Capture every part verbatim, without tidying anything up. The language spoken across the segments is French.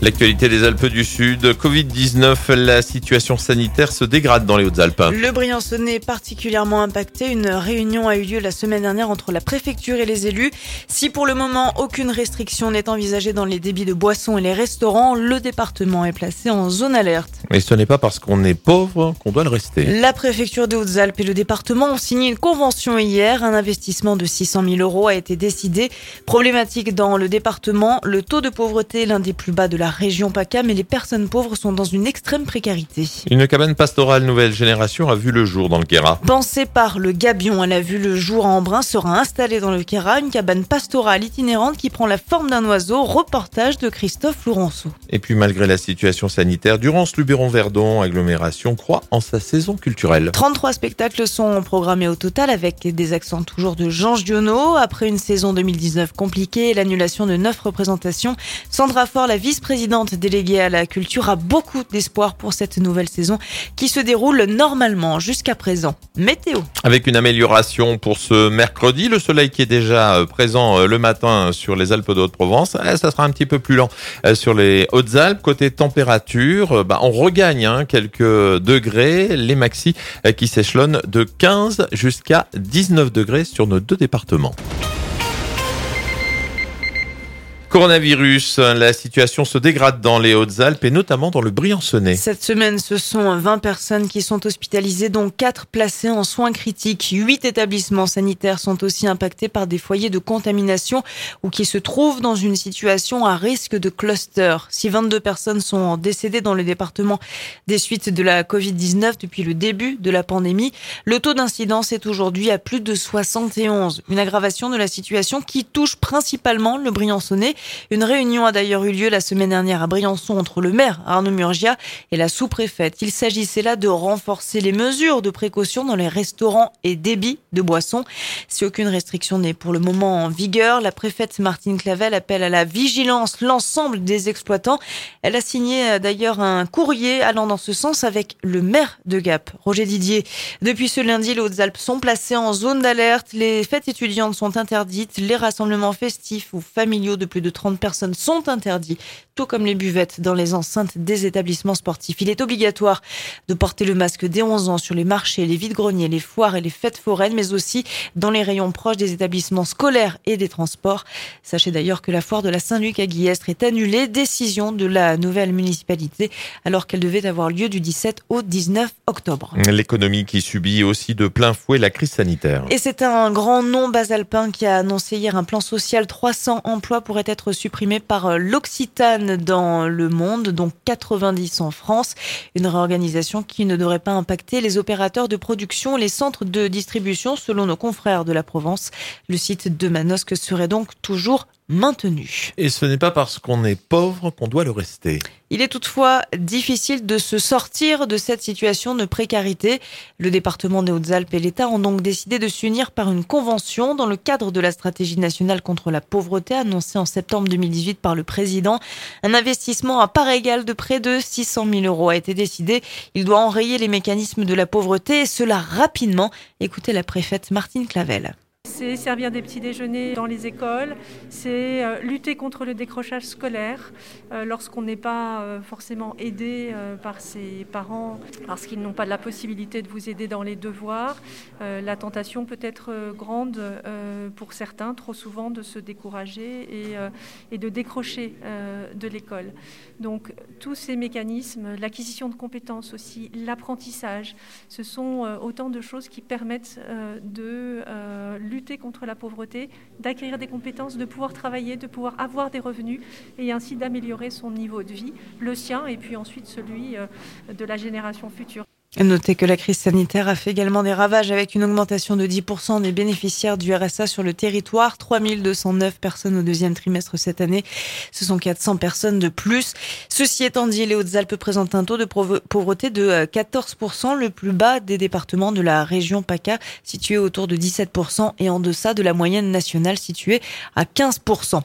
L'actualité des Alpes du Sud, covid dix-neuf, la situation sanitaire se dégrade dans les Hautes-Alpes. Le Briançonnais est particulièrement impacté. Une réunion a eu lieu la semaine dernière entre la préfecture et les élus. Si pour le moment aucune restriction n'est envisagée dans les débits de boissons et les restaurants, le département est placé en zone alerte. Et ce n'est pas parce qu'on est pauvre qu'on doit le rester. La préfecture des Hautes-Alpes et le département ont signé une convention hier. Un investissement de six cent mille euros a été décidé. Problématique dans le département, le taux de pauvreté est l'un des plus bas de la région PACA, mais les personnes pauvres sont dans une extrême précarité. Une cabane pastorale nouvelle génération a vu le jour dans le Queyras. Pensée par le Gabion, elle a vu le jour à Embrun, sera installée dans le Queyras, une cabane pastorale itinérante qui prend la forme d'un oiseau. Reportage de Christophe Laurenceau. Et puis malgré la situation sanitaire, Durance-Luberon-Verdon, agglomération, croit en sa saison culturelle. trente-trois spectacles sont programmés au total avec des accents toujours de Jean Giono. Après une saison deux mille dix-neuf compliquée et l'annulation de neuf représentations, Sandra Faure, la vice-présidente déléguée à la culture, a beaucoup d'espoir pour cette nouvelle saison qui se déroule normalement jusqu'à présent. Météo. Avec une amélioration pour ce mercredi, le soleil qui est déjà présent le matin sur les Alpes de Haute-Provence, ça sera un petit peu plus lent sur les Hautes-Alpes. Côté température, bah on regagne hein, quelques degrés, les maxis qui s'échelonnent de quinze jusqu'à dix-neuf degrés sur nos deux départements. Coronavirus, la situation se dégrade dans les Hautes-Alpes et notamment dans le Briançonnais. Cette semaine, ce sont vingt personnes qui sont hospitalisées, dont quatre placées en soins critiques. huit établissements sanitaires sont aussi impactés par des foyers de contamination ou qui se trouvent dans une situation à risque de cluster. Si vingt-deux personnes sont décédées dans le département des suites de la covid dix-neuf depuis le début de la pandémie, le taux d'incidence est aujourd'hui à plus de soixante et onze. Une aggravation de la situation qui touche principalement le Briançonnais. Une réunion a d'ailleurs eu lieu la semaine dernière à Briançon entre le maire Arnaud Murgia et la sous-préfète. Il s'agissait là de renforcer les mesures de précaution dans les restaurants et débits de boissons. Si aucune restriction n'est pour le moment en vigueur, la préfète Martine Clavel appelle à la vigilance l'ensemble des exploitants. Elle a signé d'ailleurs un courrier allant dans ce sens avec le maire de Gap, Roger Didier. Depuis ce lundi, les Hautes-Alpes sont placées en zone d'alerte. Les fêtes étudiantes sont interdites. Les rassemblements festifs ou familiaux de plus de trente personnes sont interdits, tout comme les buvettes dans les enceintes des établissements sportifs. Il est obligatoire de porter le masque dès onze ans sur les marchés, les vides-greniers, les foires et les fêtes foraines, mais aussi dans les rayons proches des établissements scolaires et des transports. Sachez d'ailleurs que la foire de la Saint-Luc à Guillestre est annulée, décision de la nouvelle municipalité, alors qu'elle devait avoir lieu du dix-sept au dix-neuf octobre. L'économie qui subit aussi de plein fouet la crise sanitaire. Et c'est un grand nom basalpin qui a annoncé hier un plan social. trois cents emplois pourraient être supprimés par l'Occitane dans le monde, dont quatre-vingt-dix en France. Une réorganisation qui ne devrait pas impacter les opérateurs de production, les centres de distribution, selon nos confrères de la Provence. Le site de Manosque serait donc toujours maintenu. Et ce n'est pas parce qu'on est pauvre qu'on doit le rester. Il est toutefois difficile de se sortir de cette situation de précarité. Le département des Hautes-Alpes et l'État ont donc décidé de s'unir par une convention dans le cadre de la stratégie nationale contre la pauvreté annoncée en septembre deux mille dix-huit par le président. Un investissement à part égale de près de six cent mille euros a été décidé. Il doit enrayer les mécanismes de la pauvreté et cela rapidement. Écoutez la préfète Martine Clavel. C'est servir des petits déjeuners dans les écoles, c'est euh, lutter contre le décrochage scolaire euh, lorsqu'on n'est pas euh, forcément aidé euh, par ses parents parce qu'ils n'ont pas la possibilité de vous aider dans les devoirs. Euh, la tentation peut être euh, grande euh, pour certains, trop souvent, de se décourager et, euh, et de décrocher euh, de l'école. Donc tous ces mécanismes, l'acquisition de compétences aussi, l'apprentissage, ce sont euh, autant de choses qui permettent euh, de euh, lutter contre la pauvreté, d'acquérir des compétences, de pouvoir travailler, de pouvoir avoir des revenus et ainsi d'améliorer son niveau de vie, le sien et puis ensuite celui de la génération future. Notez que la crise sanitaire a fait également des ravages avec une augmentation de dix pour cent des bénéficiaires du R S A sur le territoire. trois mille deux cent neuf personnes au deuxième trimestre cette année. Ce sont quatre cents personnes de plus. Ceci étant dit, les Hautes-Alpes présentent un taux de pauvreté de quatorze pour cent, le plus bas des départements de la région PACA, situé autour de dix-sept pour cent et en deçà de la moyenne nationale située à quinze pour cent.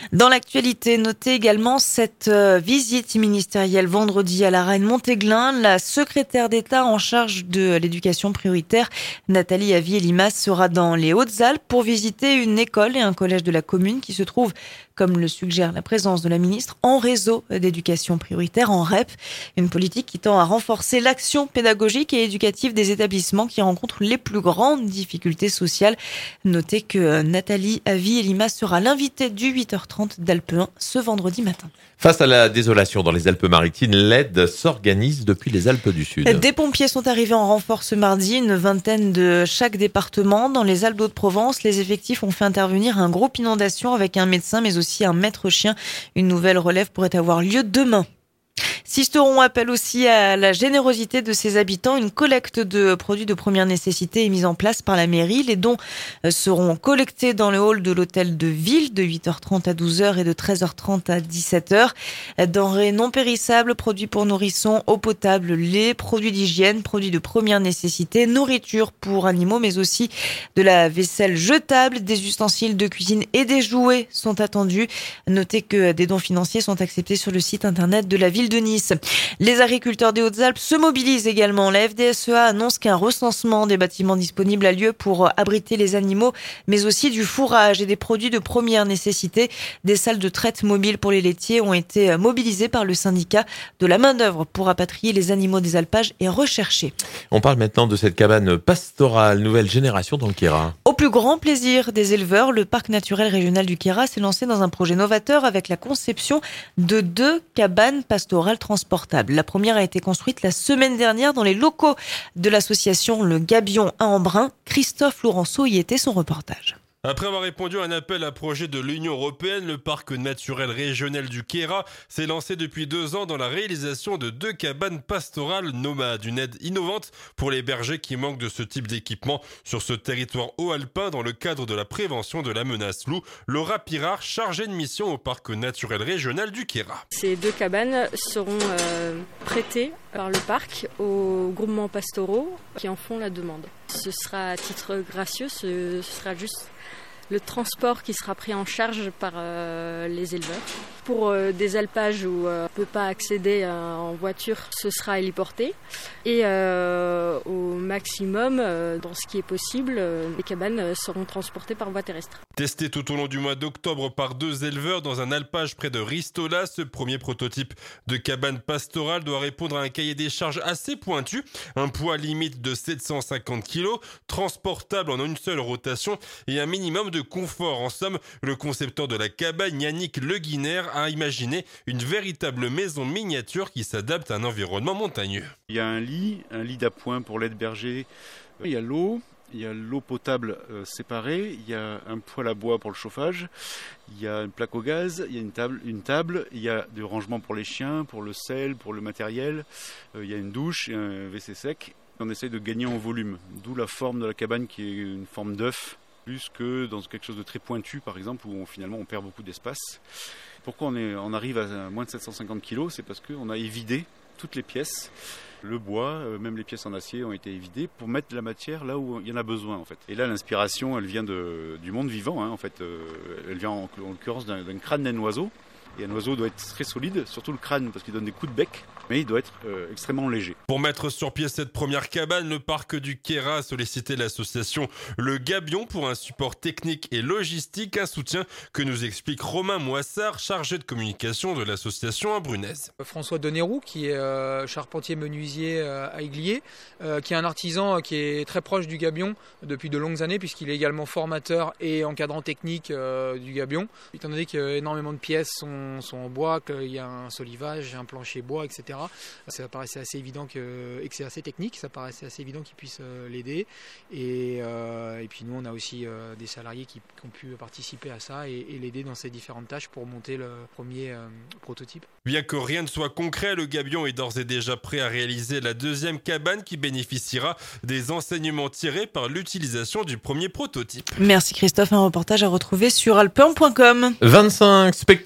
Dans l'actualité, notez également cette visite ministérielle vendredi à la Reine Montéglin. La secrétaire d'État en charge de l'éducation prioritaire, Nathalie Avier-Limas, sera dans les Hautes-Alpes pour visiter une école et un collège de la commune qui se trouvent, comme le suggère la présence de la ministre, en réseau d'éducation prioritaire, en R E P. Une politique qui tend à renforcer l'action pédagogique et éducative des établissements qui rencontrent les plus grandes difficultés sociales. Notez que Nathalie Avier-Limas sera l'invitée du huit heures trente d'Alpe un ce vendredi matin. Face à la désolation dans les Alpes-Maritimes, l'aide s'organise depuis les Alpes du Sud. Des pompiers sont arrivés en renfort ce mardi, une vingtaine de chaque département. Dans les Alpes-de-Provence, les effectifs ont fait intervenir un groupe inondation avec un médecin, mais aussi un maître chien. Une nouvelle relève pourrait avoir lieu demain. Sisteron appelle aussi à la générosité de ses habitants. Une collecte de produits de première nécessité est mise en place par la mairie. Les dons seront collectés dans le hall de l'hôtel de ville de huit heures trente à douze heures et de treize heures trente à dix-sept heures. Denrées non périssables, produits pour nourrissons, eau potable, lait, produits d'hygiène, produits de première nécessité, nourriture pour animaux, mais aussi de la vaisselle jetable, des ustensiles de cuisine et des jouets sont attendus. Notez que des dons financiers sont acceptés sur le site internet de la ville de Nice. Les agriculteurs des Hautes-Alpes se mobilisent également. La F D S E A annonce qu'un recensement des bâtiments disponibles a lieu pour abriter les animaux, mais aussi du fourrage et des produits de première nécessité. Des salles de traite mobiles pour les laitiers ont été mobilisées par le syndicat. De la main-d'œuvre pour rapatrier les animaux des alpages est recherchée. On parle maintenant de cette cabane pastorale, nouvelle génération dans le Queyras. Au plus grand plaisir des éleveurs, le parc naturel régional du Queyras s'est lancé dans un projet novateur avec la conception de deux cabanes pastorales transportables. La première a été construite la semaine dernière dans les locaux de l'association Le Gabion à Embrun. Christophe Laurenceau y était, son reportage. Après avoir répondu à un appel à projet de l'Union européenne, le parc naturel régional du Queyras s'est lancé depuis deux ans dans la réalisation de deux cabanes pastorales nomades. Une aide innovante pour les bergers qui manquent de ce type d'équipement sur ce territoire haut-alpin dans le cadre de la prévention de la menace loup. Laura Pirard, chargée de mission au parc naturel régional du Queyras. Ces deux cabanes seront euh, prêtées par le parc aux groupements pastoraux qui en font la demande. Ce sera à titre gracieux, ce, ce sera juste le transport qui sera pris en charge par euh, les éleveurs. Pour euh, des alpages où euh, on ne peut pas accéder euh, en voiture, ce sera héliporté. Et euh, au maximum, euh, dans ce qui est possible, euh, les cabanes euh, seront transportées par voie terrestre. Testé tout au long du mois d'octobre par deux éleveurs dans un alpage près de Ristola, ce premier prototype de cabane pastorale doit répondre à un cahier des charges assez pointu. Un poids limite de sept cent cinquante kilos, transportable en une seule rotation et un minimum de confort. En somme, le concepteur de la cabane, Yannick Le Guiner, a imaginé une véritable maison miniature qui s'adapte à un environnement montagneux. Il y a un lit, un lit d'appoint pour l'aide-berger. Il y a l'eau. Il y a l'eau potable euh, séparée, il y a un poêle à bois pour le chauffage, il y a une plaque au gaz, il y a une table, une table, il y a du rangement pour les chiens, pour le sel, pour le matériel, euh, il y a une douche et un W C sec. On essaye de gagner en volume, d'où la forme de la cabane qui est une forme d'œuf, plus que dans quelque chose de très pointu par exemple où on, finalement on perd beaucoup d'espace. Pourquoi on, est, on arrive à moins de sept cent cinquante kilos? C'est parce qu'on a évidé toutes les pièces. Le bois, même les pièces en acier ont été évidées pour mettre de la matière là où il y en a besoin en fait. Et là l'inspiration elle vient de, du monde vivant hein, en fait. Euh, elle vient en, en l'occurrence d'un, d'un crâne d'un oiseau. Et un oiseau doit être très solide, surtout le crâne parce qu'il donne des coups de bec, mais il doit être euh, extrêmement léger. Pour mettre sur pied cette première cabane, le parc du Queyras a sollicité l'association Le Gabion pour un support technique et logistique, un soutien que nous explique Romain Moissard, chargé de communication de l'association à Brunez. François Denéroux, qui est euh, charpentier menuisier euh, à Aiglier, euh, qui est un artisan euh, qui est très proche du Gabion depuis de longues années, puisqu'il est également formateur et encadrant technique euh, du Gabion. Étant donné qu'énormément de pièces sont sont en bois, qu'il y a un solivage, un plancher bois, et cetera. Ça paraissait assez évident que, et que c'est assez technique, ça paraissait assez évident qu'ils puissent euh, l'aider. Et, euh, et puis nous, on a aussi euh, des salariés qui, qui ont pu participer à ça et, et l'aider dans ses différentes tâches pour monter le premier euh, prototype. Bien que rien ne soit concret, le Gabion est d'ores et déjà prêt à réaliser la deuxième cabane qui bénéficiera des enseignements tirés par l'utilisation du premier prototype. Merci Christophe, un reportage à retrouver sur alpe un point com. vingt-cinq spectacles programmés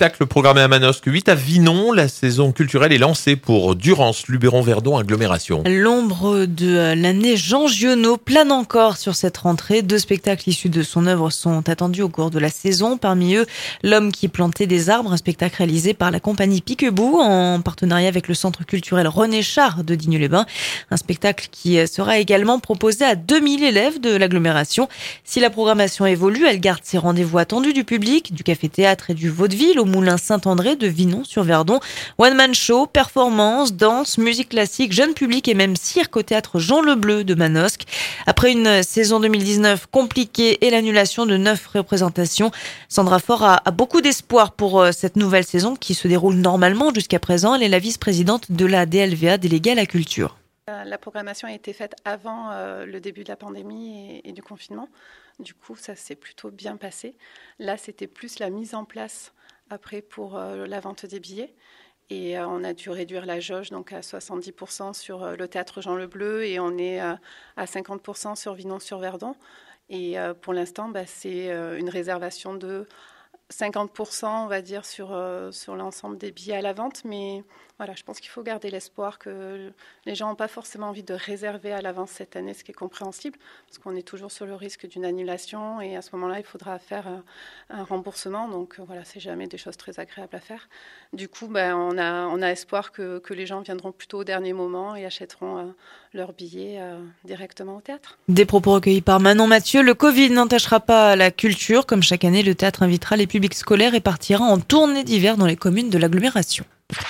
programmés à Manosque, huit à Vinon. La saison culturelle est lancée pour Durance, Luberon, Verdon, agglomération. L'ombre de l'année Jean Giono plane encore sur cette rentrée. Deux spectacles issus de son œuvre sont attendus au cours de la saison. Parmi eux, L'homme qui plantait des arbres, un spectacle réalisé par la compagnie Piquebou en partenariat avec le centre culturel René Char de Digne-les-Bains. Un spectacle qui sera également proposé à deux mille élèves de l'agglomération. Si la programmation évolue, elle garde ses rendez-vous attendus du public, du café-théâtre et du vaudeville au Moulin Saint-André de Vinon-sur-Verdon. One-man show, performance, danse, musique classique, jeune public et même cirque au théâtre Jean Lebleu de Manosque. Après une saison deux mille dix-neuf compliquée et l'annulation de neuf représentations, Sandra Faure a, a beaucoup d'espoir pour cette nouvelle saison qui se déroule normalement jusqu'à présent. Elle est la vice-présidente de la D L V A déléguée à la culture. La programmation a été faite avant euh, le début de la pandémie et, et du confinement. Du coup, ça s'est plutôt bien passé. Là, c'était plus la mise en place après pour euh, la vente des billets. Et euh, on a dû réduire la jauge donc à soixante-dix pour cent sur euh, le théâtre Jean Lebleu et on est euh, à cinquante pour cent sur Vinon-sur-Verdon. Et euh, pour l'instant, bah, c'est euh, une réservation de cinquante pour cent, on va dire, sur, euh, sur l'ensemble des billets à la vente. Mais voilà, je pense qu'il faut garder l'espoir que les gens n'ont pas forcément envie de réserver à l'avance cette année, ce qui est compréhensible, parce qu'on est toujours sur le risque d'une annulation. Et à ce moment-là, il faudra faire un, un remboursement. Donc voilà, c'est jamais des choses très agréables à faire. Du coup, ben, on, a, on a espoir que, que les gens viendront plutôt au dernier moment et achèteront euh, leurs billets euh, directement au théâtre. Des propos recueillis par Manon Mathieu. Le Covid n'entachera pas la culture. Comme chaque année, le théâtre invitera les publics scolaires et partira en tournée d'hiver dans les communes de l'agglomération.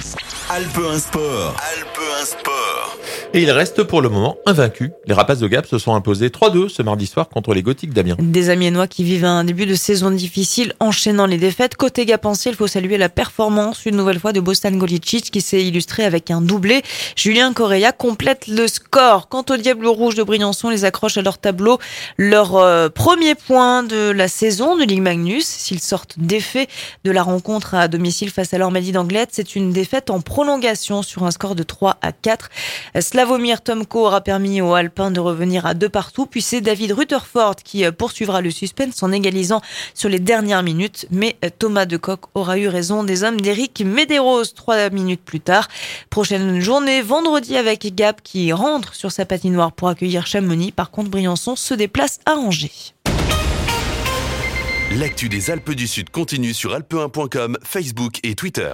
Alpe un Sport. Alpe un Sport. Et il reste pour le moment invaincu. Les Rapaces de Gap se sont imposés trois deux ce mardi soir contre les Gothiques d'Amiens. Des Amiénois qui vivent un début de saison difficile, enchaînant les défaites. Côté gapensier, il faut saluer la performance une nouvelle fois de Bostan Golicic qui s'est illustré avec un doublé. Julien Correa complète le score. Quant aux Diables Rouges de Briançon, les accrochent à leur tableau leur euh, premier point de la saison de Ligue Magnus. S'ils sortent défaits de la rencontre à domicile face à l'Ormadie d'Anglette, c'est une défaite en prolongation sur un score de trois à quatre. Slavomir Tomko aura permis aux Alpins de revenir à deux partout, puis c'est David Rutherford qui poursuivra le suspense en égalisant sur les dernières minutes. Mais Thomas Decoq aura eu raison des hommes d'Éric Medeiros trois minutes plus tard. Prochaine journée vendredi avec Gap qui rentre sur sa patinoire pour accueillir Chamonix. Par contre, Briançon se déplace à Angers. L'actu des Alpes du Sud continue sur alpe un point com, Facebook et Twitter.